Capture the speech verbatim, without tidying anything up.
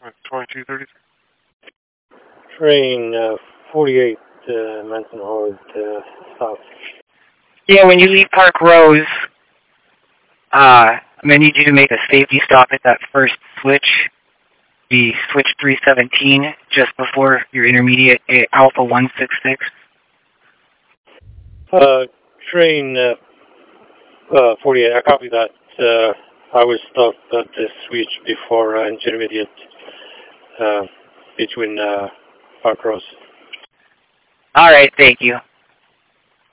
twenty-two thirty-three. Train uh, forty-eight, uh, Manson Road, uh, south. Yeah, when you leave Park Rose, uh, I'm going to need you to make a safety stop at that first switch, the switch three seventeen, just before your intermediate at Alpha one sixty-six. Uh, train uh, uh, forty-eight, I copy that. Uh, I will stop at the switch before uh, intermediate uh, between uh, Park Rose. All right, thank you.